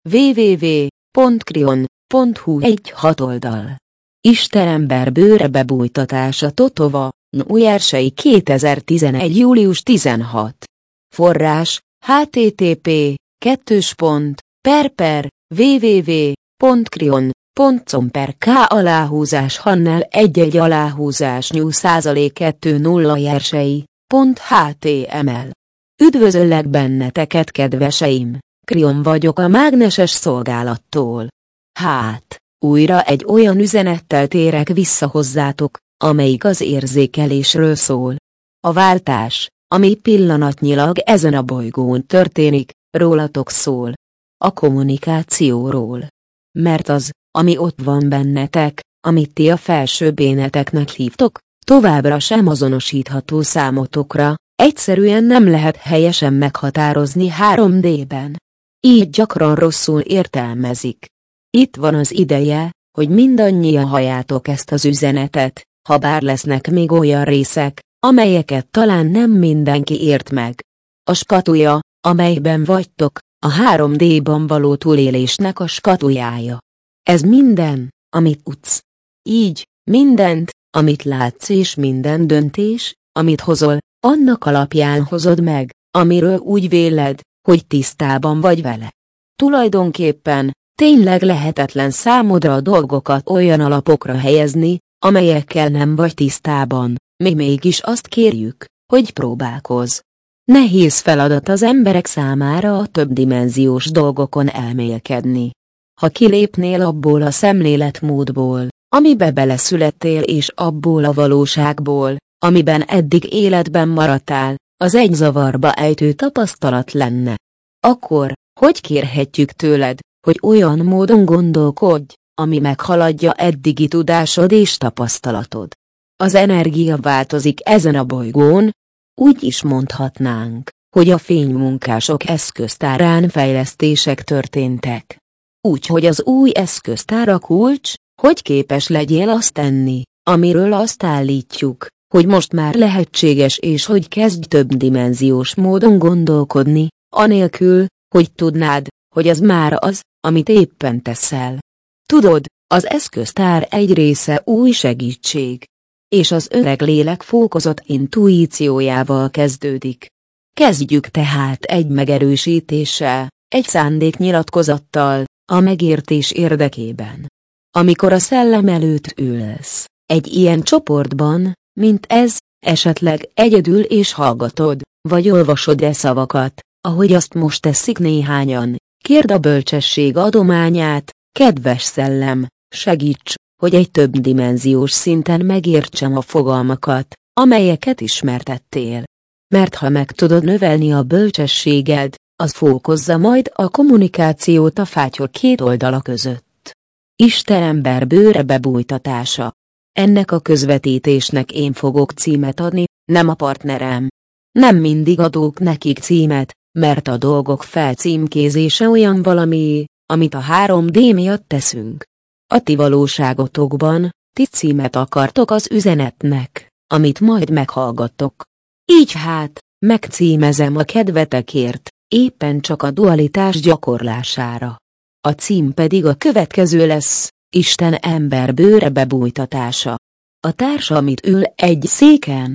www.krion.hu egy 6 oldal. Istenember bőre bebújtatása Totova, Újjársai 2011. július 16. Forrás, http://, www.krion.com/Hannel 1:20 Jársai.html. Üdvözöllek benneteket, kedveseim! Krion vagyok a mágneses szolgálattól. Újra egy olyan üzenettel térek vissza hozzátok, amelyik az érzékelésről szól. A váltás, ami pillanatnyilag ezen a bolygón történik, rólatok szól. A kommunikációról. Mert az, ami ott van bennetek, amit ti a felsőbb éneteknek hívtok, továbbra sem azonosítható számotokra, egyszerűen nem lehet helyesen meghatározni 3D-ben. Így gyakran rosszul értelmezik. Itt van az ideje, hogy mindannyian halljátok ezt az üzenetet, habár lesznek még olyan részek, amelyeket talán nem mindenki ért meg. A skatuja, amelyben vagytok, a 3D-ban való túlélésnek a skatujája. Ez minden, amit tudsz. Így, mindent, amit látsz, és minden döntés, amit hozol, annak alapján hozod meg, amiről úgy véled, hogy tisztában vagy vele. Tulajdonképpen, tényleg lehetetlen számodra a dolgokat olyan alapokra helyezni, amelyekkel nem vagy tisztában, mi mégis azt kérjük, hogy próbálkozz. Nehéz feladat az emberek számára a többdimenziós dolgokon elmélkedni. Ha kilépnél abból a szemléletmódból, amibe beleszülettél, és abból a valóságból, amiben eddig életben maradtál, az egy zavarba ejtő tapasztalat lenne. Akkor, hogy kérhetjük tőled, hogy olyan módon gondolkodj, ami meghaladja eddigi tudásod és tapasztalatod? Az energia változik ezen a bolygón, úgy is mondhatnánk, hogy a fénymunkások eszköztárán fejlesztések történtek. Úgyhogy az új eszköztár a kulcs, hogy képes legyél azt tenni, amiről azt állítjuk, hogy most már lehetséges, és hogy kezdj többdimenziós módon gondolkodni, anélkül, hogy tudnád, hogy az már az, amit éppen teszel. Tudod, az eszköztár egy része új segítség. És az öreg lélek fokozott intuíciójával kezdődik. Kezdjük tehát egy megerősítéssel, egy szándéknyilatkozattal, a megértés érdekében. Amikor a szellem előtt ülsz, egy ilyen csoportban, mint ez, esetleg egyedül és hallgatod, vagy olvasod szavakat, ahogy azt most teszik néhányan, kérd a bölcsesség adományát, kedves szellem, segíts, hogy egy többdimenziós szinten megértsem a fogalmakat, amelyeket ismertettél. Mert ha meg tudod növelni a bölcsességed, az fokozza majd a kommunikációt a fátyol két oldala között. Istenember bőre bebújtatása. Ennek a közvetítésnek én fogok címet adni, nem a partnerem. Nem mindig adok nekik címet, mert a dolgok felcímkézése olyan valami, amit a 3D miatt teszünk. A ti valóságotokban, ti címet akartok az üzenetnek, amit majd meghallgattok. Így hát, megcímezem a kedvetekért, éppen csak a dualitás gyakorlására. A cím pedig a következő lesz, Isten ember bőre bebújtatása. A társ, amit ül egy széken,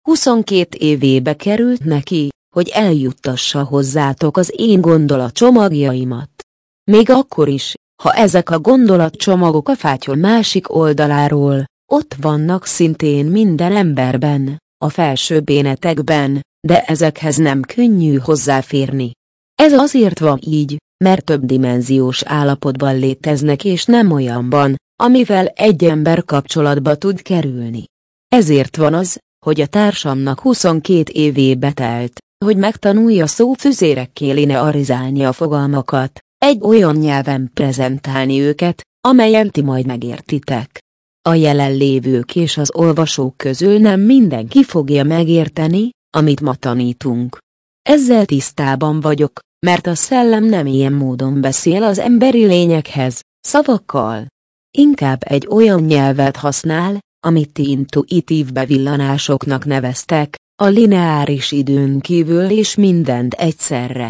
22 évébe került neki, hogy eljuttassa hozzátok az én gondolatcsomagjaimat. Még akkor is, ha ezek a gondolatcsomagok a fátyol másik oldaláról, ott vannak szintén minden emberben, a felsőbb énetekben, de ezekhez nem könnyű hozzáférni. Ez azért van így, mert többdimenziós állapotban léteznek, és nem olyanban, amivel egy ember kapcsolatba tud kerülni. Ezért van az, hogy a társamnak 22 évébe telt, hogy megtanulja szófüzérekké linearizálni a fogalmakat, egy olyan nyelven prezentálni őket, amelyen ti majd megértitek. A jelenlévők és az olvasók közül nem mindenki fogja megérteni, amit ma tanítunk. Ezzel tisztában vagyok, mert a szellem nem ilyen módon beszél az emberi lényekhez, szavakkal. Inkább egy olyan nyelvet használ, amit ti intuitív bevillanásoknak neveztek, a lineáris időn kívül és mindent egyszerre.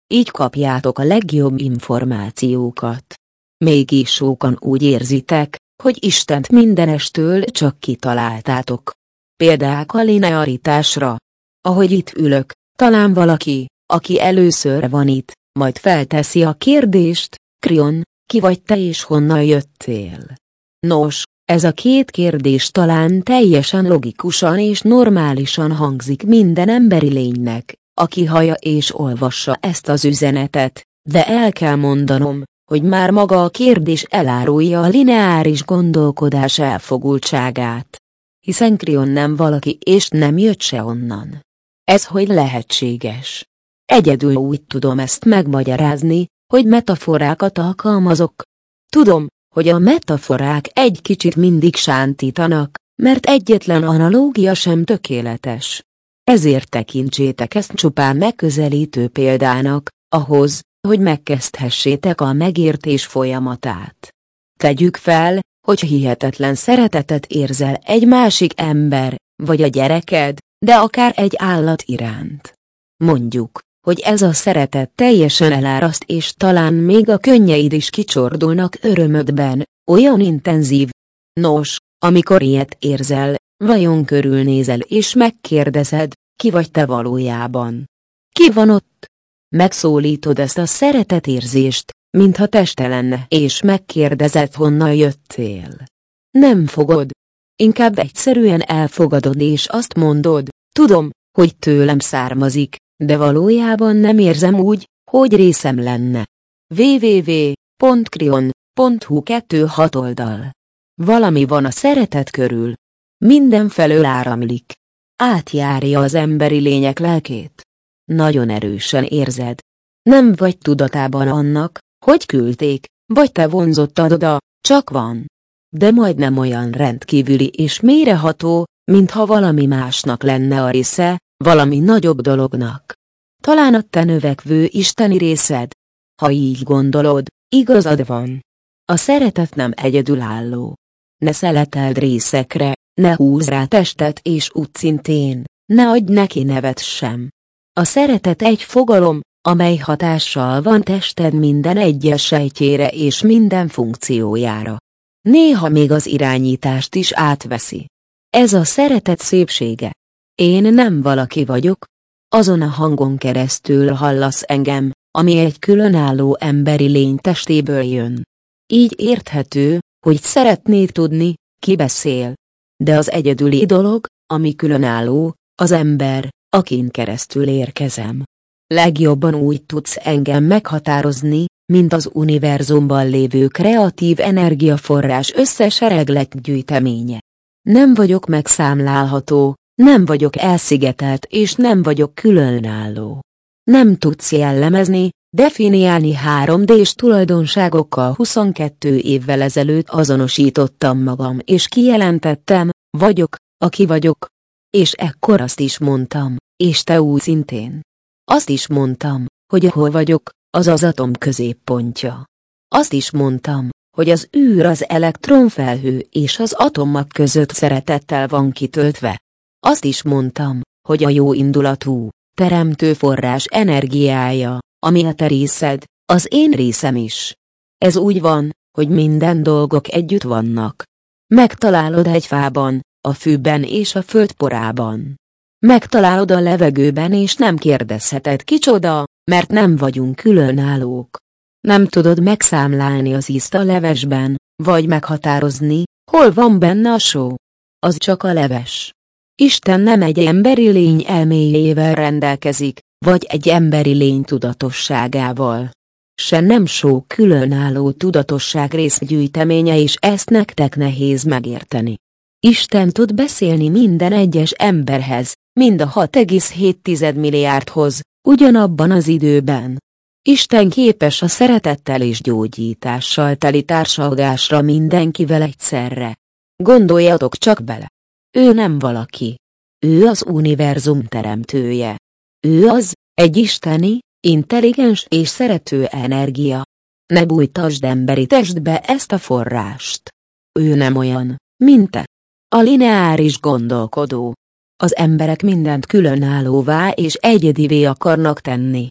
így kapjátok a legjobb információkat. Mégis sokan úgy érzitek, hogy Istent mindenestől csak kitaláltátok. Példák a linearitásra. Ahogy itt ülök, talán valaki, aki először van itt, majd felteszi a kérdést: Krion, ki vagy te és honnan jöttél? Nos, ez a két kérdés talán teljesen logikusan és normálisan hangzik minden emberi lénynek, aki hallja és olvassa ezt az üzenetet, de el kell mondanom, hogy már maga a kérdés elárulja a lineáris gondolkodás elfogultságát. Hiszen Krion nem valaki és nem jött se onnan. Ez hogy lehetséges? Egyedül úgy tudom ezt megmagyarázni, hogy metaforákat alkalmazok. Tudom, hogy a metaforák egy kicsit mindig sántítanak, mert egyetlen analógia sem tökéletes. Ezért tekintsétek ezt csupán megközelítő példának, ahhoz, hogy megkezdhessétek a megértés folyamatát. Tegyük fel, hogy hihetetlen szeretetet érzel egy másik ember, vagy a gyereked, de akár egy állat iránt. Mondjuk, hogy ez a szeretet teljesen eláraszt és talán még a könnyeid is kicsordulnak örömödben, olyan intenzív. Nos, amikor ilyet érzel, vajon körülnézel és megkérdezed, ki vagy te valójában? Ki van ott? Megszólítod ezt a szeretetérzést, mintha teste lenne, és megkérdezed, honnan jöttél. Nem fogod. Inkább egyszerűen elfogadod és azt mondod: tudom, hogy tőlem származik, de valójában nem érzem úgy, hogy részem lenne. www.krion.hu 26 oldal. Valami van a szeretet körül. Mindenfelől áramlik. Átjárja az emberi lények lelkét. Nagyon erősen érzed. Nem vagy tudatában annak, hogy küldték, vagy te vonzottad oda, csak van. De majdnem olyan rendkívüli és mélyreható, mintha valami másnak lenne a része, valami nagyobb dolognak. Talán a te növekvő isteni részed. Ha így gondolod, igazad van. A szeretet nem egyedülálló. Ne szeleteld részekre, ne húzz rá testet és úgyszintén, ne adj neki nevet sem. A szeretet egy fogalom, amely hatással van tested minden egyes sejtjére és minden funkciójára. Néha még az irányítást is átveszi. Ez a szeretet szépsége. Én nem valaki vagyok. Azon a hangon keresztül hallasz engem, ami egy különálló emberi lény testéből jön. Így érthető, hogy szeretnéd tudni, ki beszél. De az egyedüli dolog, ami különálló, az ember, akin keresztül érkezem. Legjobban úgy tudsz engem meghatározni, mint az univerzumban lévő kreatív energiaforrás összes eregletgyűjteménye. Nem vagyok megszámlálható, nem vagyok elszigetelt és nem vagyok különálló. Nem tudsz jellemezni, definiálni 3D-s tulajdonságokkal. 22 évvel ezelőtt azonosítottam magam és kijelentettem, vagyok, aki vagyok. És ekkor azt is mondtam, és te úgy szintén. Azt is mondtam, hogy ahol vagyok, az az atom középpontja. Azt is mondtam, hogy az űr az elektronfelhő és az atomok között szeretettel van kitöltve. Azt is mondtam, hogy a jó indulatú, teremtő forrás energiája, ami a te részed, az én részem is. Ez úgy van, hogy minden dolgok együtt vannak. Megtalálod egy fában, a fűben és a földporában. Megtalálod a levegőben és nem kérdezheted kicsoda, mert nem vagyunk különállók. Nem tudod megszámlálni az ízt a levesben, vagy meghatározni, hol van benne a só. Az csak a leves. Isten nem egy emberi lény elméjével rendelkezik, vagy egy emberi lény tudatosságával. Se nem só különálló tudatosság részgyűjteménye, és ezt nektek nehéz megérteni. Isten tud beszélni minden egyes emberhez, mind a 6,7 milliárdhoz, ugyanabban az időben. Isten képes a szeretettel és gyógyítással teli társalgásra mindenkivel egyszerre. Gondoljatok csak bele. Ő nem valaki. Ő az univerzum teremtője. Ő az, egy isteni, intelligens és szerető energia. Ne bújtasd emberi testbe ezt a forrást. Ő nem olyan, mint te. A lineáris gondolkodó. Az emberek mindent különállóvá és egyedivé akarnak tenni.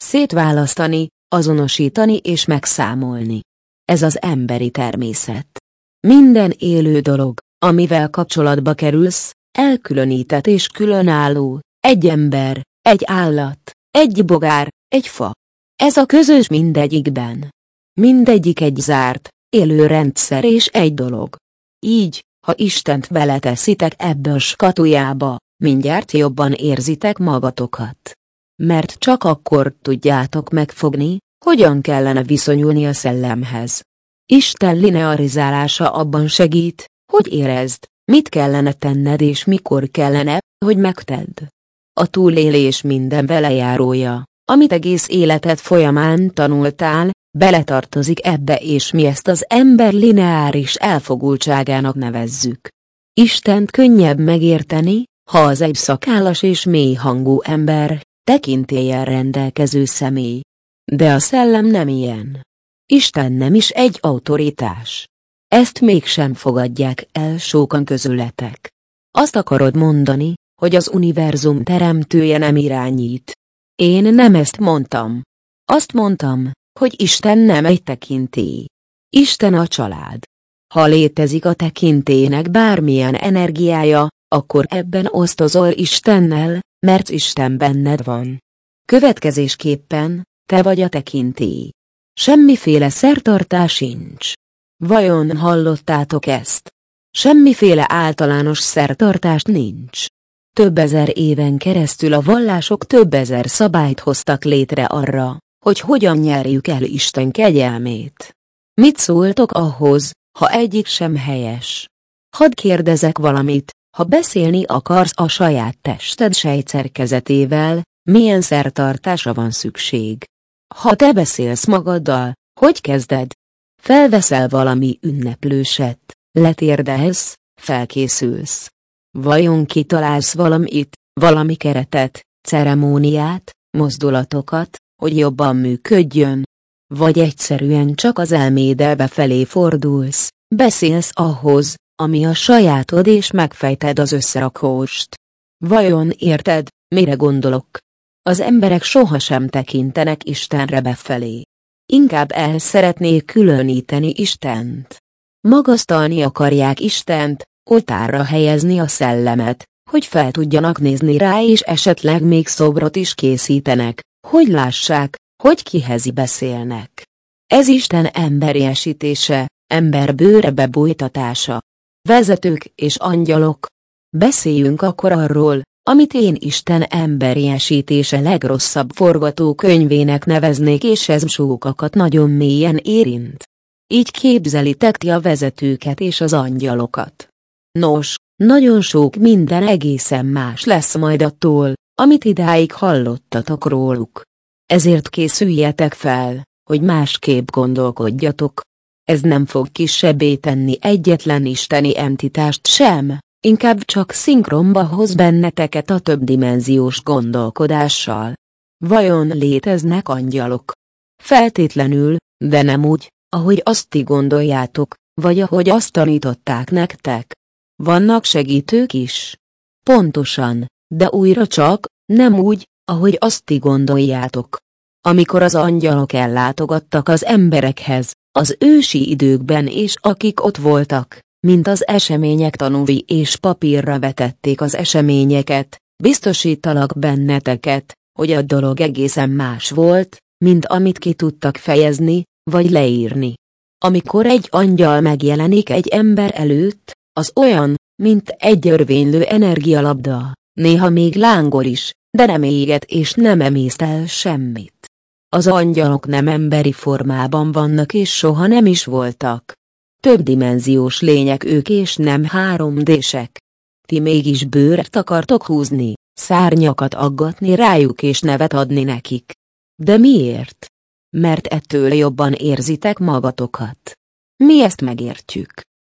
szétválasztani, azonosítani és megszámolni. Ez az emberi természet. Minden élő dolog, amivel kapcsolatba kerülsz, elkülönített és különálló, egy ember, egy állat, egy bogár, egy fa. Ez a közös mindegyikben. Mindegyik egy zárt, élő rendszer és egy dolog. Így, ha Istent beleteszitek ebbe a skatujába, mindjárt jobban érzitek magatokat. Mert csak akkor tudjátok megfogni, hogyan kellene viszonyulni a szellemhez. Isten linearizálása abban segít, hogy érezd, mit kellene tenned és mikor kellene, hogy megtedd. A túlélés minden velejárója, amit egész életed folyamán tanultál, beletartozik ebbe, és mi ezt az ember lineáris elfogultságának nevezzük. Istent könnyebb megérteni, ha az egy szakállas és mély hangú ember, tekintéllyel rendelkező személy. De a szellem nem ilyen. Isten nem is egy autoritás. Ezt mégsem fogadják el sokan közületek. Azt akarod mondani, hogy az univerzum teremtője nem irányít. Én nem ezt mondtam. Azt mondtam, hogy Isten nem egy tekintély. Isten a család. Ha létezik a tekintélynek bármilyen energiája, akkor ebben osztozol Istennel, mert Isten benned van. Következésképpen, te vagy a tekintély. Semmiféle szertartás sincs. Vajon hallottátok ezt? Semmiféle általános szertartást nincs. Több ezer éven keresztül a vallások több ezer szabályt hoztak létre arra, hogy hogyan nyerjük el Isten kegyelmét. Mit szóltok ahhoz, ha egyik sem helyes? Hadd kérdezek valamit, ha beszélni akarsz a saját tested sejtszerkezetével, milyen szertartásra van szükség? Ha te beszélsz magaddal, hogy kezded? Felveszel valami ünneplőset, letérdelsz, felkészülsz. Vajon kitalálsz valamit, valami keretet, ceremóniát, mozdulatokat, hogy jobban működjön? Vagy egyszerűen csak az elméddel befelé fordulsz, beszélsz ahhoz, ami a sajátod és megfejted az összerakóst? Vajon érted, mire gondolok? Az emberek sohasem tekintenek Istenre befelé. Inkább el szeretnék különíteni Istent. Magasztalni akarják Istent, oltárra helyezni a szellemet, hogy fel tudjanak nézni rá, és esetleg még szobrot is készítenek, hogy lássák, hogy kihez beszélnek. Ez Isten emberiesítése, ember bőrebe bújtatása. Vezetők és angyalok. Beszéljünk akkor arról, amit én Isten emberiesítése legrosszabb forgatókönyvének neveznék, és ez sokakat nagyon mélyen érint. Így képzelitek ti a vezetőket és az angyalokat. Nos, nagyon sok minden egészen más lesz majd attól, amit idáig hallottatok róluk. Ezért készüljetek fel, hogy másképp gondolkodjatok. Ez nem fog kisebbé tenni egyetlen isteni entitást sem, inkább csak szinkronba hoz benneteket a többdimenziós gondolkodással. Vajon léteznek angyalok? Feltétlenül, de nem úgy, ahogy azt ti gondoljátok, vagy ahogy azt tanították nektek. Vannak segítők is. Pontosan, de újra csak, nem úgy, ahogy azt ti gondoljátok. Amikor az angyalok ellátogattak az emberekhez, az ősi időkben, és akik ott voltak, mint az események tanúi, és papírra vetették az eseményeket, biztosítalak benneteket, hogy a dolog egészen más volt, mint amit ki tudtak fejezni, vagy leírni. Amikor egy angyal megjelenik egy ember előtt, az olyan, mint egy örvénylő energialabda, néha még lángol is, de nem éget és nem emészt el semmit. Az angyalok nem emberi formában vannak és soha nem is voltak. Többdimenziós lények ők és nem 3D-sek. Ti mégis bőrt akartok húzni, szárnyakat aggatni rájuk és nevet adni nekik. De miért? Mert ettől jobban érzitek magatokat. Mi ezt megértjük.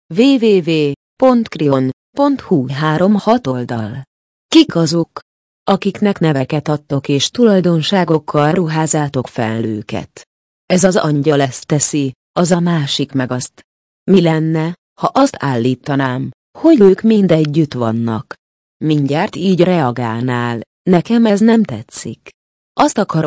www.krion.hu 3-6 oldal. Kik azok, akiknek neveket adtok és tulajdonságokkal ruházátok fel őket? Ez az angyal ezt teszi, az a másik meg azt. Mi lenne, ha azt állítanám, hogy ők mind együtt vannak? Mindjárt így reagálnál, nekem ez nem tetszik. Azt akarom,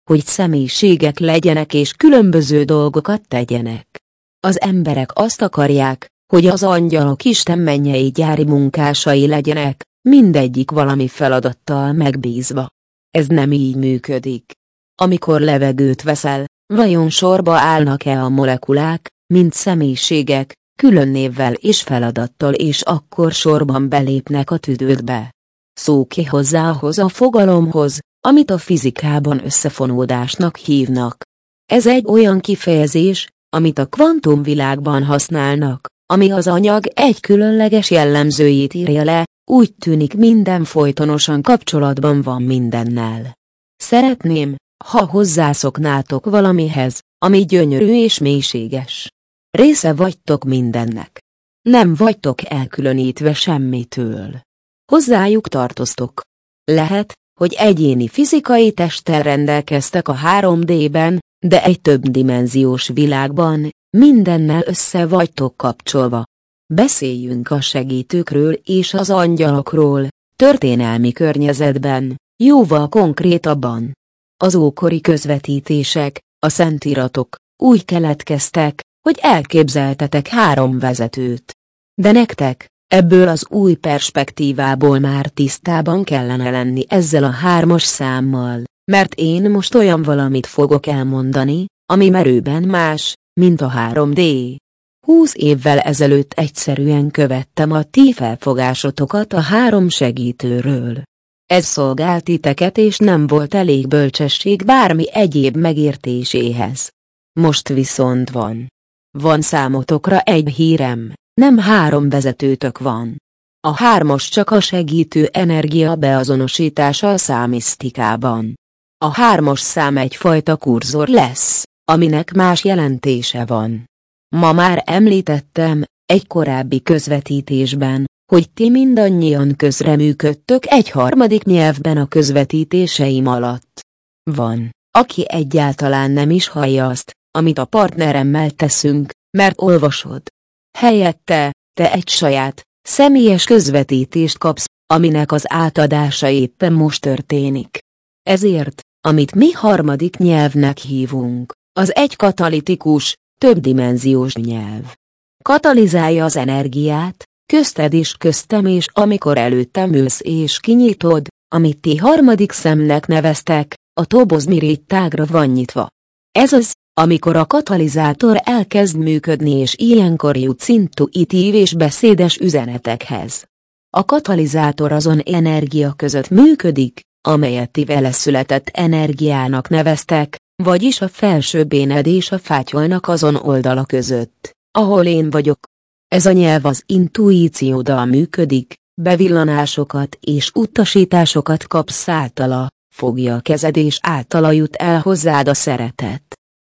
hogy személyiségek legyenek és különböző dolgokat tegyenek. Az emberek azt akarják, hogy az angyalok Isten mennyei gyári munkásai legyenek, mindegyik valami feladattal megbízva. Ez nem így működik. Amikor levegőt veszel, vajon sorba állnak-e a molekulák, mint személyiségek, külön névvel és feladattal, és akkor sorban belépnek a tüdődbe? Szó ki hozzá ahhoz a fogalomhoz, amit a fizikában összefonódásnak hívnak. Ez egy olyan kifejezés, amit a kvantumvilágban használnak, ami az anyag egy különleges jellemzőjét írja le, úgy tűnik minden folytonosan kapcsolatban van mindennel. Szeretném, ha hozzászoknátok valamihez, ami gyönyörű és mélységes. Része vagytok mindennek. Nem vagytok elkülönítve semmitől. Hozzájuk tartoztok. Lehet, hogy egyéni fizikai testtel rendelkeztek a 3D-ben, de egy többdimenziós világban, mindennel össze vagytok kapcsolva. Beszéljünk a segítőkről és az angyalokról, történelmi környezetben, jóval konkrétabban. Az ókori közvetítések, a szentiratok, úgy keletkeztek, hogy elképzeltetek 3 vezetőt. De nektek, ebből az új perspektívából már tisztában kellene lenni ezzel a 3-as számmal, mert én most olyan valamit fogok elmondani, ami merőben más, mint a 3D. 20 évvel ezelőtt egyszerűen követtem a ti felfogásotokat a 3 segítőről. Ez szolgált titeket és nem volt elég bölcsesség bármi egyéb megértéséhez. Most viszont van. Van számotokra egy hírem, nem 3 vezetőtök van. A 3-as csak a segítő energia beazonosítása a számisztikában. A 3-as szám egyfajta kurzor lesz, aminek más jelentése van. Ma már említettem, egy korábbi közvetítésben, hogy ti mindannyian közreműködtök egy 3. nyelvben a közvetítéseim alatt. Van, aki egyáltalán nem is hallja azt, amit a partneremmel teszünk, mert olvasod. Helyette, te egy saját, személyes közvetítést kapsz, aminek az átadása éppen most történik. Ezért, amit mi 3. nyelvnek hívunk, az egy katalitikus, többdimenziós nyelv. Katalizálja az energiát, közted és köztem, és amikor előttem ülsz és kinyitod, amit ti 3. szemnek neveztek, a tobozmirigy tágra van nyitva. Ez az, amikor a katalizátor elkezd működni, és ilyenkor jutsz intuitív és beszédes üzenetekhez. A katalizátor azon energia között működik, amelyet ti vele született energiának neveztek, vagyis a felsőbb éned és a fátyolnak azon oldala között, ahol én vagyok. Ez a nyelv az intuícióddal működik, bevillanásokat és utasításokat kapsz általa, fogja a kezed és általa jut el hozzád a szeretet.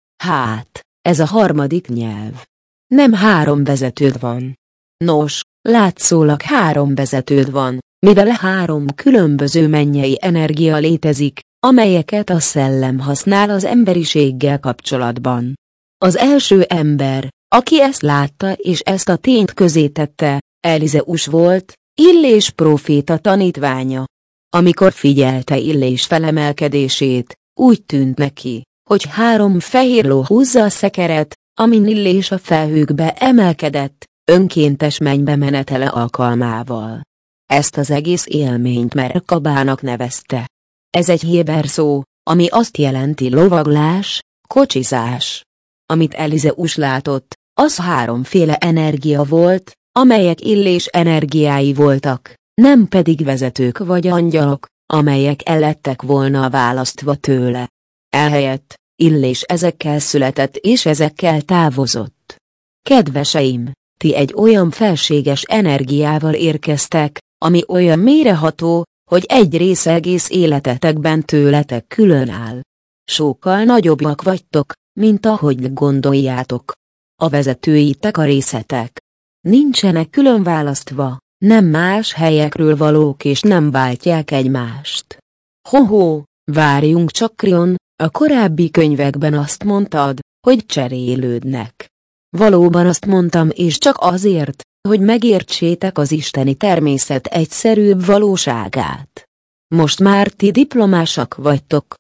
Hát, ez a 3. nyelv. Nem 3 vezetőd van. Nos, látszólag 3 vezetőd van, mivel 3 különböző mennyei energia létezik, amelyeket a szellem használ az emberiséggel kapcsolatban. Az első ember, aki ezt látta és ezt a tényt közétette, Elizeus volt, Illés próféta tanítványa. Amikor figyelte Illés felemelkedését, úgy tűnt neki, hogy 3 fehér ló húzza a szekeret, amin Illés a felhőkbe emelkedett, önkéntes mennybe menetele alkalmával. Ezt az egész élményt Merkabának nevezte. Ez egy héber szó, ami azt jelenti lovaglás, kocsizás. Amit Elizeus látott, az 3 energia volt, amelyek Illés energiái voltak, nem pedig vezetők vagy angyalok, amelyek el lettek volna választva tőle. Ehelyett, Illés ezekkel született és ezekkel távozott. Kedveseim, ti egy olyan felséges energiával érkeztek, ami olyan mélyreható, hogy egy része egész életetekben tőletek külön áll. Sokkal nagyobbak vagytok, mint ahogy gondoljátok. A vezetőitek a részetek. Nincsenek külön választva, nem más helyekről valók és nem váltják egymást. Ho-ho, várjunk csak, Krion, a korábbi könyvekben azt mondtad, hogy cserélődnek. Valóban azt mondtam, és csak azért, hogy megértsétek az isteni természet egyszerűbb valóságát. Most már ti diplomásak vagytok.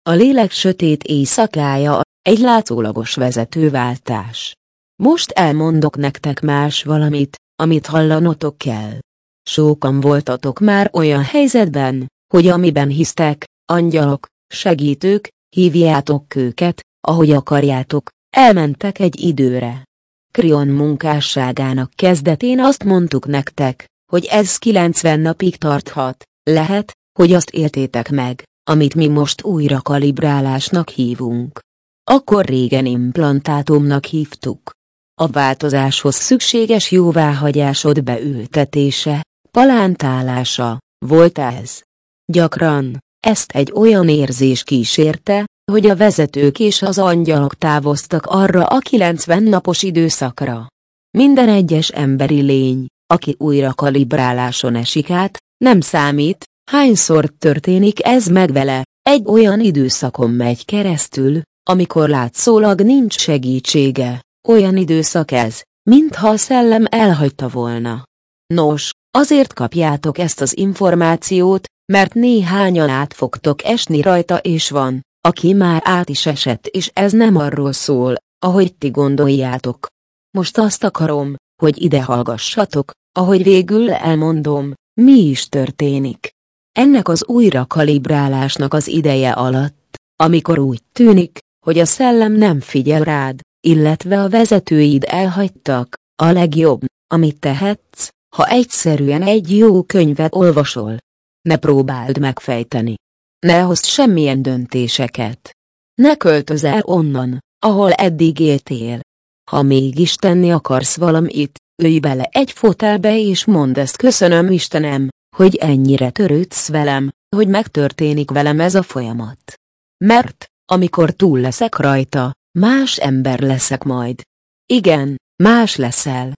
A lélek sötét éjszakája, egy látszólagos vezetőváltás. Most elmondok nektek más valamit, amit hallanotok kell. Sokan voltatok már olyan helyzetben, hogy amiben hisztek, angyalok, segítők, hívjátok őket, ahogy akarjátok, elmentek egy időre. Krion munkásságának kezdetén azt mondtuk nektek, hogy ez 90 napig tarthat, lehet, hogy azt éltétek meg, amit mi most újra kalibrálásnak hívunk. Akkor régen implantátumnak hívtuk. A változáshoz szükséges jóváhagyásod beültetése, palántálása, volt ez. Gyakran, ezt egy olyan érzés kísérte, hogy a vezetők és az angyalok távoztak arra a 90 napos időszakra. Minden egyes emberi lény, aki újra kalibráláson esik át, nem számít, hányszor történik ez meg vele, egy olyan időszakon megy keresztül, amikor látszólag nincs segítsége, olyan időszak ez, mintha a szellem elhagyta volna. Nos, azért kapjátok ezt az információt, mert néhányan át fogtok esni rajta és van, aki már át is esett és ez nem arról szól, ahogy ti gondoljátok. Most azt akarom, hogy ide hallgassatok, ahogy végül elmondom, mi is történik. Ennek az újra kalibrálásnak az ideje alatt, amikor úgy tűnik, hogy a szellem nem figyel rád, illetve a vezetőid elhagytak, a legjobb, amit tehetsz, ha egyszerűen egy jó könyvet olvasol. Ne próbáld megfejteni. Ne hozd semmilyen döntéseket. Ne költözz el onnan, ahol eddig éltél. Ha mégis tenni akarsz valamit, ülj bele egy fotelbe és mondd ezt: köszönöm Istenem, hogy ennyire törődsz velem, hogy megtörténik velem ez a folyamat. Mert, amikor túl leszek rajta, más ember leszek majd. Igen, más leszel.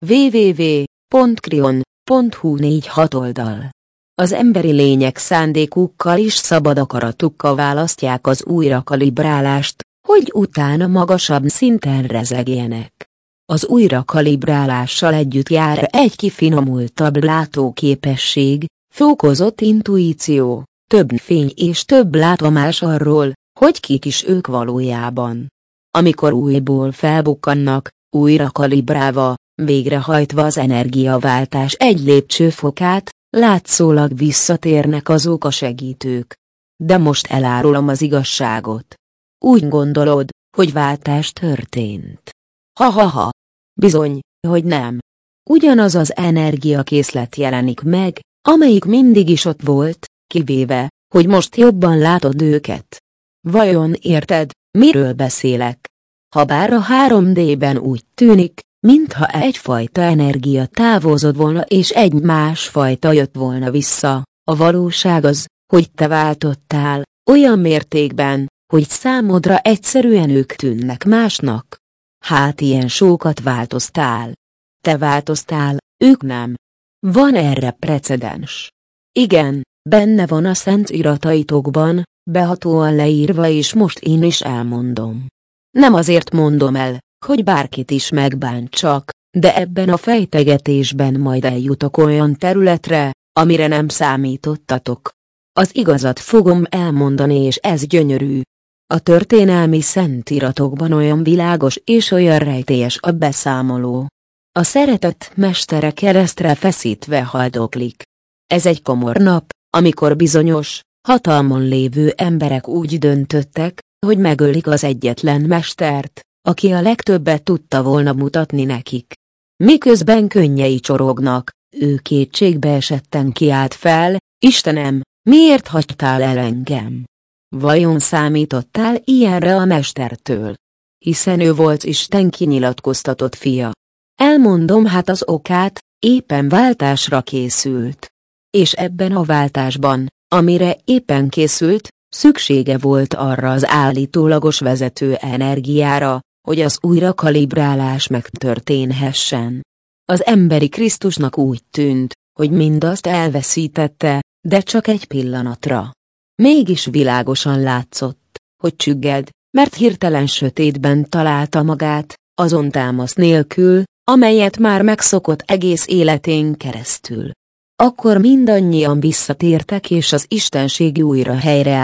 www.krion.hu 4-6 oldal. Az emberi lények szándékukkal és szabad akaratukkal választják az újrakalibrálást, hogy utána magasabb szinten rezegjenek. Az újrakalibrálással együtt jár egy kifinomultabb látóképesség, fokozott intuíció, több fény és több látomás arról, hogy kik is ők valójában. Amikor újból felbukkannak, újra kalibrálva, végrehajtva az energiaváltás egy lépcsőfokát, látszólag visszatérnek azok a segítők. De most elárulom az igazságot. Úgy gondolod, hogy váltás történt. Ha. Bizony, hogy nem. Ugyanaz az energiakészlet jelenik meg, amelyik mindig is ott volt, kivéve, hogy most jobban látod őket. Vajon érted, miről beszélek? Habár a 3D-ben úgy tűnik, mintha egyfajta energia távozott volna és egy másfajta jött volna vissza, a valóság az, hogy te váltottál, olyan mértékben, hogy számodra egyszerűen ők tűnnek másnak. Hát ilyen sokat változtál. Te változtál, ők nem. Van erre precedens. Igen, benne van a szent irataitokban, behatóan leírva, és most én is elmondom. Nem azért mondom el, hogy bárkit is megbántsak, de ebben a fejtegetésben majd eljutok olyan területre, amire nem számítottatok. Az igazat fogom elmondani, és ez gyönyörű. A történelmi szentiratokban olyan világos és olyan rejtélyes a beszámoló. A szeretett mestere keresztre feszítve haldoklik. Ez egy komor nap, amikor bizonyos, hatalmon lévő emberek úgy döntöttek, hogy megölik az egyetlen mestert, aki a legtöbbet tudta volna mutatni nekik. Miközben könnyei csorognak, ő kétségbe esetten kiált fel: Istenem, miért hagytál el engem? Vajon számítottál ilyenre a mestertől? Hiszen ő volt Isten kinyilatkoztatott fia. Elmondom hát az okát, éppen váltásra készült. És ebben a váltásban, amire éppen készült, szüksége volt arra az állítólagos vezető energiára, hogy az újrakalibrálás megtörténhessen. Az emberi Krisztusnak úgy tűnt, hogy mindazt elveszítette, de csak egy pillanatra. Mégis világosan látszott, hogy csügged, mert hirtelen sötétben találta magát, azon támasz nélkül, amelyet már megszokott egész életén keresztül. Akkor mindannyian visszatértek és az istenség újra helyreállt,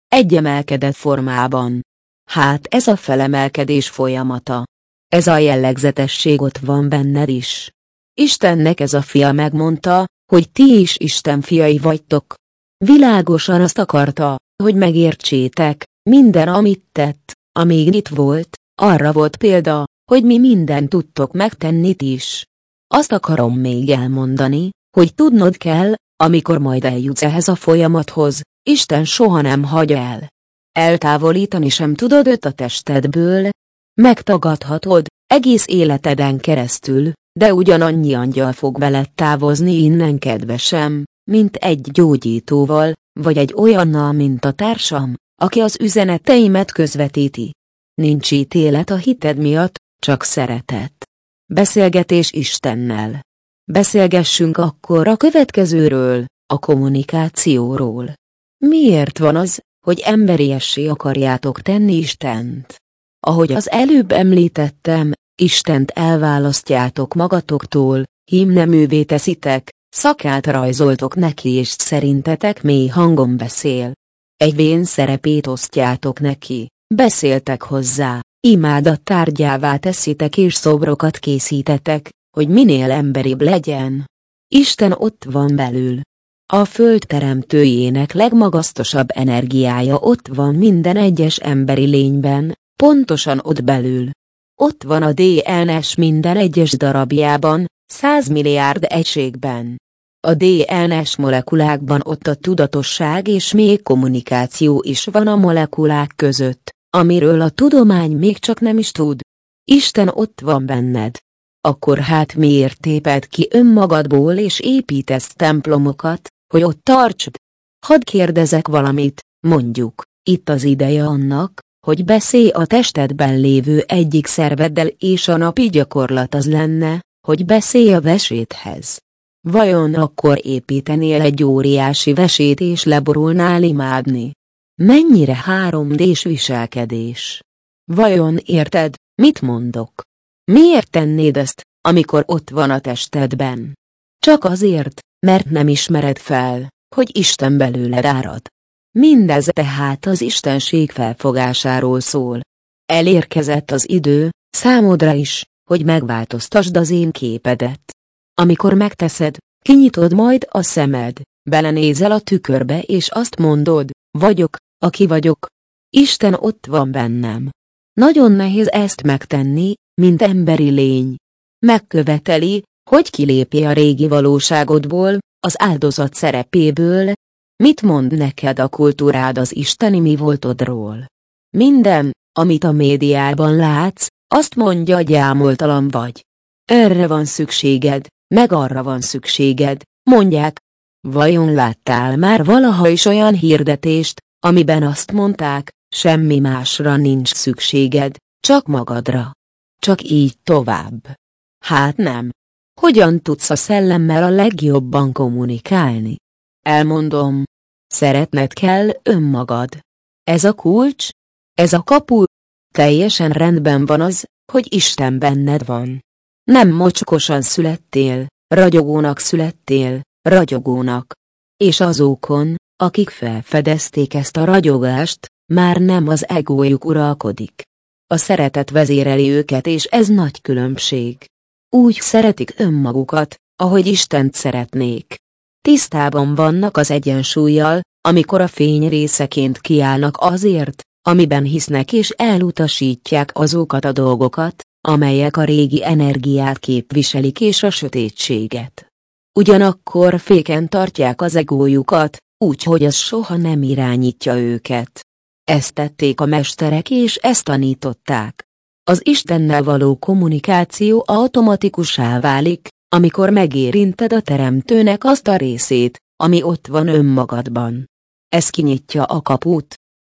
egy emelkedett formában. Hát ez a felemelkedés folyamata. Ez a jellegzetesség ott van benned is. Istennek ez a fia megmondta, hogy ti is Isten fiai vagytok. Világosan azt akarta, hogy megértsétek, minden amit tett, amíg itt volt, arra volt példa, hogy mi mindent tudtok megtenni ti is. Azt akarom még elmondani, hogy tudnod kell, amikor majd eljutsz ehhez a folyamathoz, Isten soha nem hagy el. Eltávolítani sem tudod őt a testedből. Megtagadhatod, egész életeden keresztül, de ugyanannyi angyal fog veled távozni innen, kedvesem, mint egy gyógyítóval, vagy egy olyannal, mint a társam, aki az üzeneteimet közvetíti. Nincs ítélet a hited miatt, csak szeretet. Beszélgetés Istennel. Beszélgessünk akkor a következőről, a kommunikációról. Miért van az, hogy emberiessé akarjátok tenni Istent? Ahogy az előbb említettem, Istent elválasztjátok magatoktól, hímneművé teszitek, szakát rajzoltok neki és szerintetek mély hangon beszél. Egy vén szerepét osztjátok neki, beszéltek hozzá, imádat tárgyává teszitek és szobrokat készítetek, hogy minél emberibb legyen. Isten ott van belül. A föld teremtőjének legmagasztosabb energiája ott van minden egyes emberi lényben, pontosan ott belül. Ott van a DNS minden egyes darabjában, 100 milliárd egységben. A DNS molekulákban ott a tudatosság és még kommunikáció is van a molekulák között, amiről a tudomány még csak nem is tud. Isten ott van benned. Akkor hát miért téped ki önmagadból és építesz templomokat, hogy ott tartsd? Hadd kérdezek valamit, mondjuk, itt az ideje annak, hogy beszélj a testedben lévő egyik szerveddel, és a napi gyakorlat az lenne, hogy beszélj a veséthez. Vajon akkor építenél egy óriási vesét és leborulnál imádni? Mennyire 3D-s viselkedés? Vajon érted, mit mondok? Miért tennéd ezt, amikor ott van a testedben? Csak azért, mert nem ismered fel, hogy Isten belőled árad. Mindez tehát az Istenség felfogásáról szól. Elérkezett az idő, számodra is, hogy megváltoztasd az én képedet. Amikor megteszed, kinyitod majd a szemed, belenézel a tükörbe és azt mondod, vagyok, aki vagyok. Isten ott van bennem. Nagyon nehéz ezt megtenni, mint emberi lény. Megköveteli, hogy kilépj a régi valóságodból, az áldozat szerepéből. Mit mond neked a kultúrád az isteni mi voltodról? Minden, amit a médiában látsz, azt mondja, gyámoltalan vagy. Erre van szükséged, meg arra van szükséged, mondják. Vajon láttál már valaha is olyan hirdetést, amiben azt mondták, semmi másra nincs szükséged, csak magadra? Csak így tovább. Hát nem. Hogyan tudsz a szellemmel a legjobban kommunikálni? Elmondom. Szeretned kell önmagad. Ez a kulcs? Ez a kapu? Teljesen rendben van az, hogy Isten benned van. Nem mocskosan születtél, ragyogónak születtél, ragyogónak. És azokon, akik felfedezték ezt a ragyogást, már nem az egójuk uralkodik. A szeretet vezéreli őket, és ez nagy különbség. Úgy szeretik önmagukat, ahogy Istent szeretnék. Tisztában vannak az egyensúllyal, amikor a fény részeként kiállnak azért, amiben hisznek, és elutasítják azokat a dolgokat, amelyek a régi energiát képviselik és a sötétséget. Ugyanakkor féken tartják az egójukat, úgy, hogy az soha nem irányítja őket. Ezt tették a mesterek és ezt tanították. Az Istennel való kommunikáció automatikussá válik, amikor megérinted a Teremtőnek azt a részét, ami ott van önmagadban. Ez kinyitja a kaput.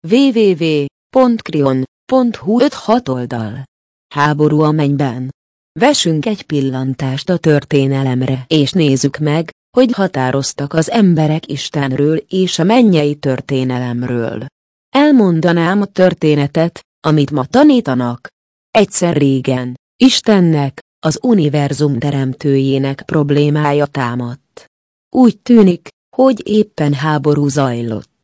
www.krion.hu 5-6 oldal. Háború a mennyben. Vessünk egy pillantást a történelemre és nézzük meg, hogy határoztak az emberek Istenről és a mennyei történelemről. Elmondanám a történetet, amit ma tanítanak. Egyszer régen, Istennek, az univerzum teremtőjének problémája támadt. Úgy tűnik, hogy éppen háború zajlott.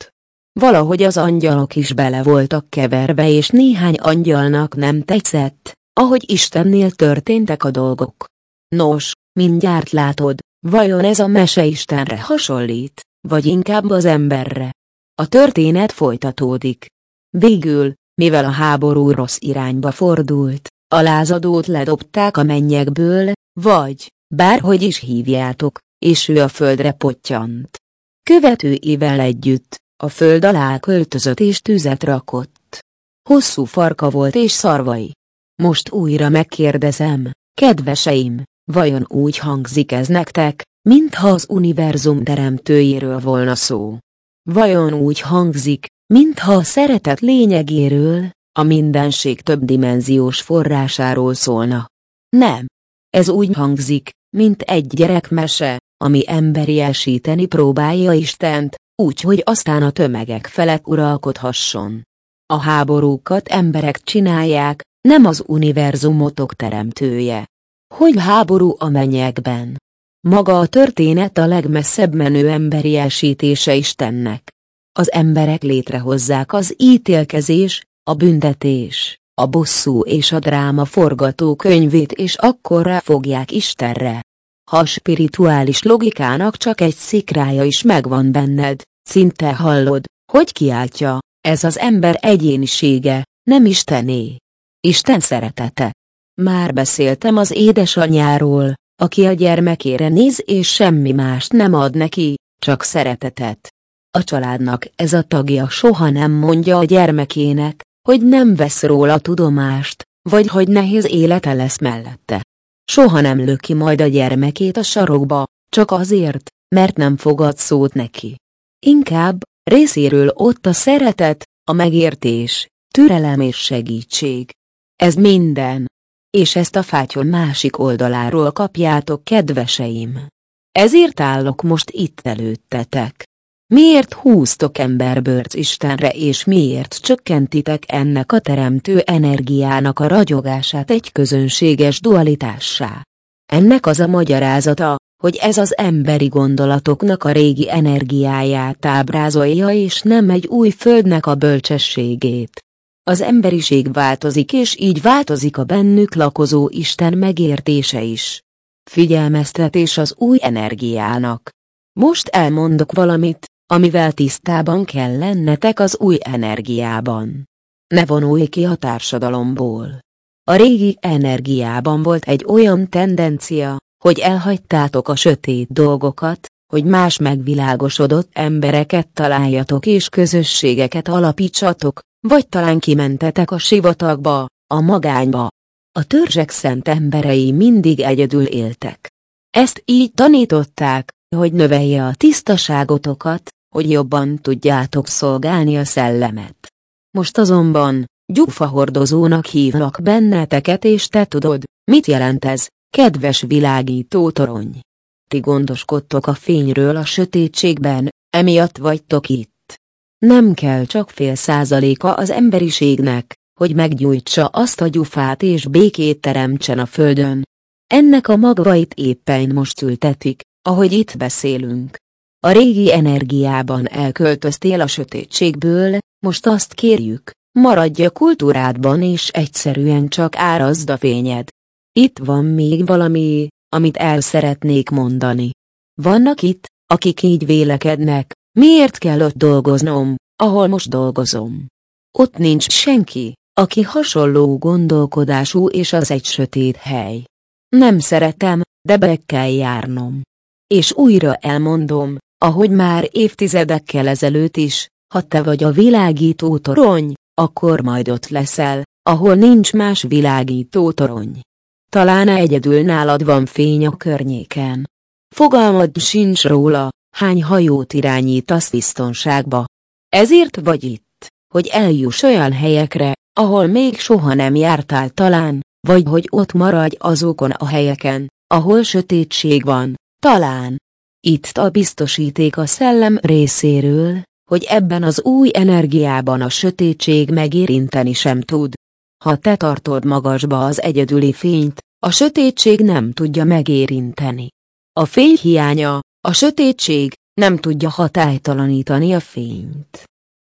Valahogy az angyalok is bele voltak keverve, és néhány angyalnak nem tetszett, ahogy Istennél történtek a dolgok. Nos, mindjárt látod, vajon ez a mese Istenre hasonlít, vagy inkább az emberre. A történet folytatódik. Végül, mivel a háború rossz irányba fordult, a lázadót ledobták a mennyekből, vagy, bárhogy is hívjátok, és ő a földre pottyant. Követőivel együtt, a föld alá költözött és tüzet rakott. Hosszú farka volt és szarvai. Most újra megkérdezem, kedveseim, vajon úgy hangzik ez nektek, mintha az univerzum teremtőjéről volna szó? Vajon úgy hangzik, mintha a szeretet lényegéről, a mindenség többdimenziós forrásáról szólna? Nem. Ez úgy hangzik, mint egy gyerekmese, ami emberiesíteni próbálja Istent, úgy, hogy aztán a tömegek felett uralkodhasson. A háborúkat emberek csinálják, nem az univerzumotok teremtője. Hogy háború a mennyekben? Maga a történet a legmesszebb menő emberiesítése Istennek. Az emberek létrehozzák az ítélkezés, a büntetés, a bosszú és a dráma forgatókönyvét, és akkor ráfogják Istenre. Ha a spirituális logikának csak egy szikrája is megvan benned, szinte hallod, hogy kiáltja, ez az ember egyénisége, nem Istené. Isten szeretete. Már beszéltem az édesanyjáról, aki a gyermekére néz és semmi mást nem ad neki, csak szeretetet. A családnak ez a tagja soha nem mondja a gyermekének, hogy nem vesz róla tudomást, vagy hogy nehéz élete lesz mellette. Soha nem löki majd a gyermekét a sarokba, csak azért, mert nem fogad szót neki. Inkább, részéről ott a szeretet, a megértés, türelem és segítség. Ez minden. És ezt a fátyol másik oldaláról kapjátok, kedveseim. Ezért állok most itt előttetek. Miért húztok emberbőrc Istenre, és miért csökkentitek ennek a teremtő energiának a ragyogását egy közönséges dualitássá? Ennek az a magyarázata, hogy ez az emberi gondolatoknak a régi energiáját ábrázolja, és nem egy új földnek a bölcsességét. Az emberiség változik, és így változik a bennük lakozó Isten megértése is. Figyelmeztetés az új energiának. Most elmondok valamit, amivel tisztában kell lennetek az új energiában. Ne vonulj ki a társadalomból. A régi energiában volt egy olyan tendencia, hogy elhagytátok a sötét dolgokat, hogy más megvilágosodott embereket találjatok és közösségeket alapítsatok, vagy talán kimentetek a sivatagba, a magányba. A törzsek szent emberei mindig egyedül éltek. Ezt így tanították, hogy növelje a tisztaságotokat, hogy jobban tudjátok szolgálni a szellemet. Most azonban, gyufahordozónak hívnak benneteket, és te tudod, mit jelent ez, kedves világító torony. Ti gondoskodtok a fényről a sötétségben, emiatt vagytok itt. Nem kell csak 0,5% az emberiségnek, hogy meggyújtsa azt a gyufát és békét teremtsen a földön. Ennek a magvait éppen most ültetik, ahogy itt beszélünk. A régi energiában elköltöztél a sötétségből, most azt kérjük, maradj a kultúrádban és egyszerűen csak árazd a fényed. Itt van még valami, amit el szeretnék mondani. Vannak itt, akik így vélekednek, miért kell ott dolgoznom, ahol most dolgozom. Ott nincs senki, aki hasonló gondolkodású, és az egy sötét hely. Nem szeretem, de be kell járnom. És újra elmondom, ahogy már évtizedekkel ezelőtt is, ha te vagy a világító torony, akkor majd ott leszel, ahol nincs más világító torony. Talán egyedül nálad van fény a környéken. Fogalmad sincs róla, hány hajót irányítasz biztonságba. Ezért vagy itt, hogy eljuss olyan helyekre, ahol még soha nem jártál talán, vagy hogy ott maradj azokon a helyeken, ahol sötétség van, talán. Itt a biztosíték a szellem részéről, hogy ebben az új energiában a sötétség megérinteni sem tud. Ha te tartod magasba az egyedüli fényt, a sötétség nem tudja megérinteni. A fény hiánya, a sötétség nem tudja hatálytalanítani a fényt.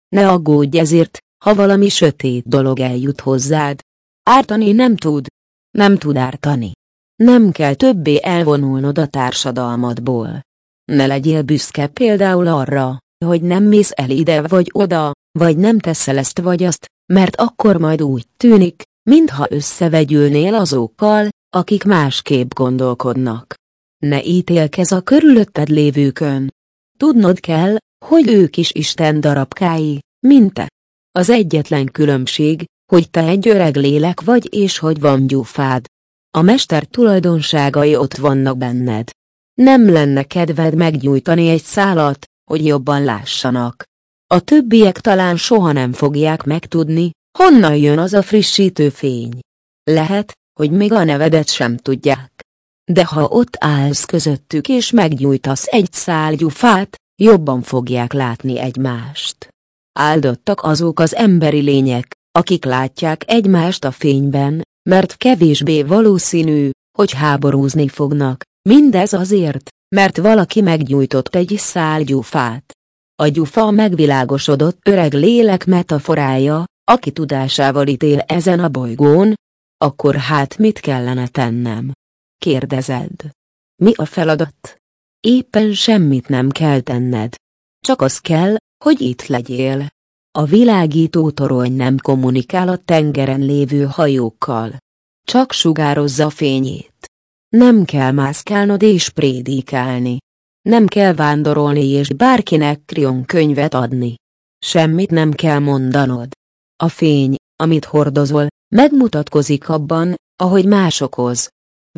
Ne aggódj ezért, ha valami sötét dolog eljut hozzád. Ártani nem tud. Nem tud ártani. Nem kell többé elvonulnod a társadalmadból. Ne legyél büszke például arra, hogy nem mész el ide vagy oda, vagy nem teszel ezt vagy azt, mert akkor majd úgy tűnik, mintha összevegyülnél azokkal, akik másképp gondolkodnak. Ne ítélkezz a körülötted lévőkön. Tudnod kell, hogy ők is Isten darabkái, mint te. Az egyetlen különbség, hogy te egy öreg lélek vagy és hogy van gyufád. A mester tulajdonságai ott vannak benned. Nem lenne kedved meggyújtani egy szálat, hogy jobban lássanak. A többiek talán soha nem fogják megtudni, honnan jön az a frissítő fény. Lehet, hogy még a nevedet sem tudják. De ha ott állsz közöttük és meggyújtasz egy szál gyufát, jobban fogják látni egymást. Áldottak azok az emberi lények, akik látják egymást a fényben, mert kevésbé valószínű, hogy háborúzni fognak, mindez azért, mert valaki meggyújtott egy szál gyufát. A gyufa a megvilágosodott öreg lélek metaforája, aki tudásával ítél ezen a bolygón. Akkor hát mit kellene tennem? Kérdezed. Mi a feladat? Éppen semmit nem kell tenned. Csak az kell, hogy itt legyél. A világító torony nem kommunikál a tengeren lévő hajókkal. Csak sugározza fényét. Nem kell mászkálnod és prédikálni. Nem kell vándorolni és bárkinek Krion könyvet adni. Semmit nem kell mondanod. A fény, amit hordozol, megmutatkozik abban, ahogy másokhoz.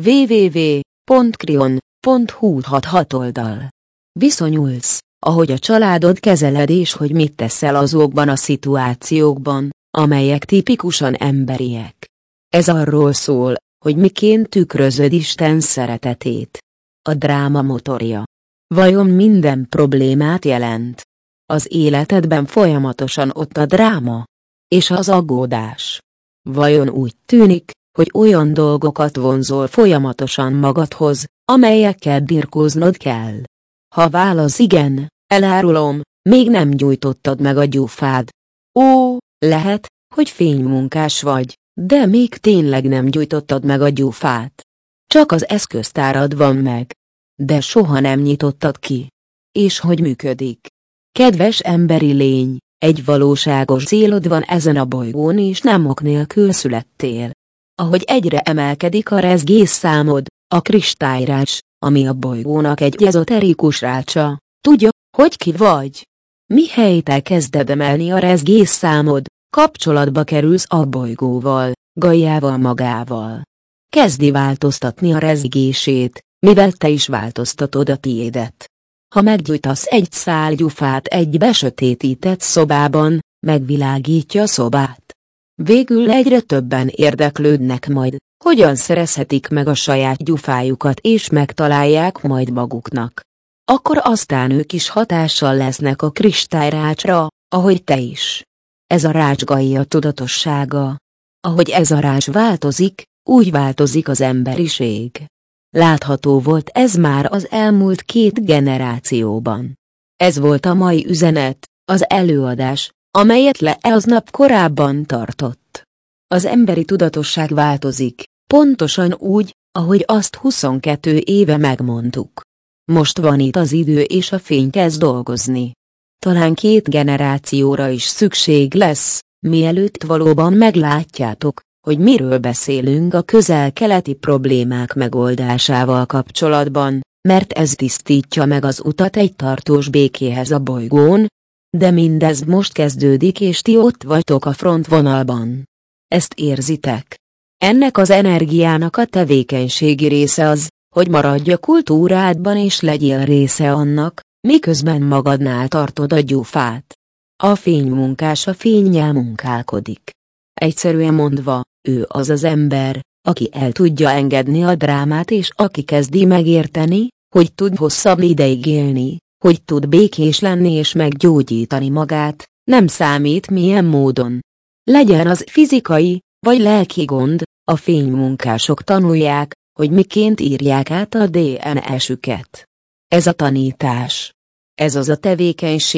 www.krion.hu 66 oldal. Viszonyulsz, ahogy a családod kezeled és hogy mit teszel azokban a szituációkban, amelyek tipikusan emberiek. Ez arról szól, hogy miként tükrözöd Isten szeretetét. A dráma motorja. Vajon minden problémát jelent? Az életedben folyamatosan ott a dráma és az aggódás. Vajon úgy tűnik, hogy olyan dolgokat vonzol folyamatosan magadhoz, amelyekkel birkóznod kell? Ha válasz igen, elárulom, még nem gyújtottad meg a gyufád. Ó, lehet, hogy fénymunkás vagy, de még tényleg nem gyújtottad meg a gyufát. Csak az eszköztárad van meg. De soha nem nyitottad ki. És hogy működik? Kedves emberi lény, egy valóságos célod van ezen a bolygón és nem ok nélkül születtél. Ahogy egyre emelkedik a rezgésszámod, a kristályrács, ami a bolygónak egy ezoterikus rácsa, tudja, hogy ki vagy. Mihelyt elkezded emelni a rezgésszámod, kapcsolatba kerülsz a bolygóval, Gaiával magával. Kezdi változtatni a rezgését, mivel te is változtatod a tiédet. Ha meggyújtasz egy szál gyufát egy besötétített szobában, megvilágítja a szobát. Végül egyre többen érdeklődnek majd, hogyan szerezhetik meg a saját gyufájukat és megtalálják majd maguknak. Akkor aztán ők is hatással lesznek a kristályrácsra, ahogy te is. Ez a rács Gaia tudatossága. Ahogy ez a rács változik, úgy változik az emberiség. Látható volt ez már az elmúlt 2 generációban. Ez volt a mai üzenet, az előadás, amelyet Le aznap korábban tartott. Az emberi tudatosság változik, pontosan úgy, ahogy azt 22 éve megmondtuk. Most van itt az idő és a fény kezd dolgozni. Talán 2 generációra is szükség lesz, mielőtt valóban meglátjátok, hogy miről beszélünk a közel-keleti problémák megoldásával kapcsolatban, mert ez tisztítja meg az utat egy tartós békéhez a bolygón, de mindez most kezdődik és ti ott vagytok a frontvonalban. Ezt érzitek. Ennek az energiának a tevékenységi része az, hogy maradj a kultúrádban és legyél része annak, miközben magadnál tartod a gyufát. A fénymunkás a fénnyel munkálkodik. Egyszerűen mondva, ő az az ember, aki el tudja engedni a drámát és aki kezdi megérteni, hogy tud hosszabb ideig élni, hogy tud békés lenni és meggyógyítani magát, nem számít milyen módon. Legyen az fizikai, vagy lelki gond, a fénymunkások tanulják, hogy miként írják át a DNS-üket. Ez a tanítás. Ez az a tevékenység,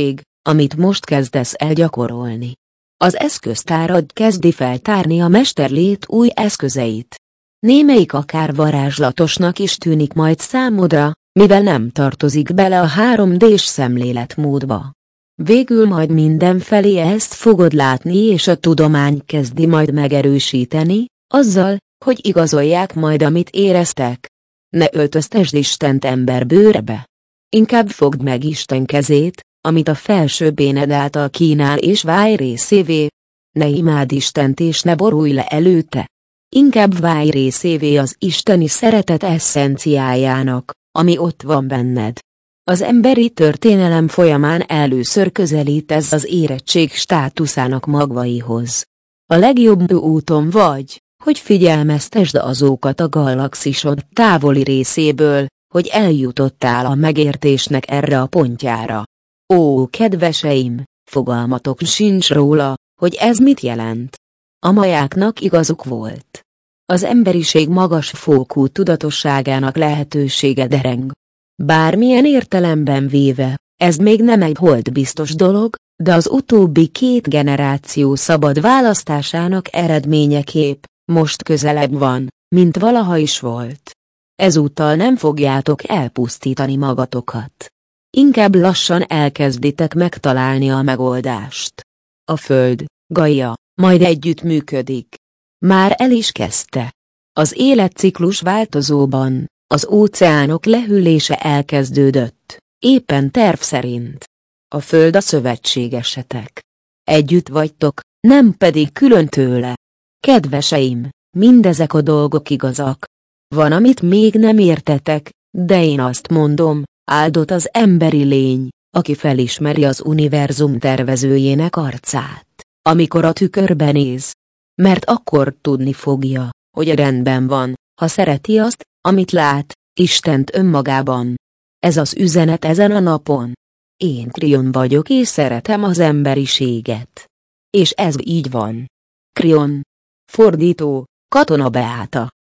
amit most kezdesz el gyakorolni. Az eszköztárad kezdi feltárni a mesterlét új eszközeit. Némelyik akár varázslatosnak is tűnik majd számodra, mivel nem tartozik bele a 3D-s szemléletmódba. Végül majd mindenfelé ezt fogod látni, és a tudomány kezdi majd megerősíteni, azzal, hogy igazolják majd, amit éreztek. Ne öltöztesd Istent ember bőrbe. Inkább fogd meg Isten kezét, amit a felső béned által kínál, és válj részévé. Ne imádd Istent és ne borulj le előtte. Inkább válj részévé az isteni szeretet eszenciájának, ami ott van benned. Az emberi történelem folyamán először közelítesz az érettség státuszának magvaihoz. A legjobb úton vagy, hogy figyelmeztesd azokat a galaxisod távoli részéből, hogy eljutottál a megértésnek erre a pontjára. Ó, kedveseim, fogalmatok sincs róla, hogy ez mit jelent. A majáknak igazuk volt. Az emberiség magas fokú tudatosságának lehetősége dereng. Bármilyen értelemben véve, ez még nem egy holdbiztos dolog, de az utóbbi 2 generáció szabad választásának eredményeképp most közelebb van, mint valaha is volt. Ezúttal nem fogjátok elpusztítani magatokat. Inkább lassan elkezditek megtalálni a megoldást. A Föld, Gaia, majd együtt működik. Már el is kezdte. Az életciklus változóban, az óceánok lehűlése elkezdődött, éppen terv szerint. A Föld a szövetségesetek. Együtt vagytok, nem pedig külön tőle. Kedveseim, mindezek a dolgok igazak. Van, amit még nem értetek, de én azt mondom, áldott az emberi lény, aki felismeri az univerzum tervezőjének arcát, amikor a tükörbe néz. Mert akkor tudni fogja, hogy rendben van, ha szereti azt, amit lát, Istent önmagában. Ez az üzenet ezen a napon. Én Krion vagyok és szeretem az emberiséget. És ez így van. Krion. Fordító, Katona Beáta.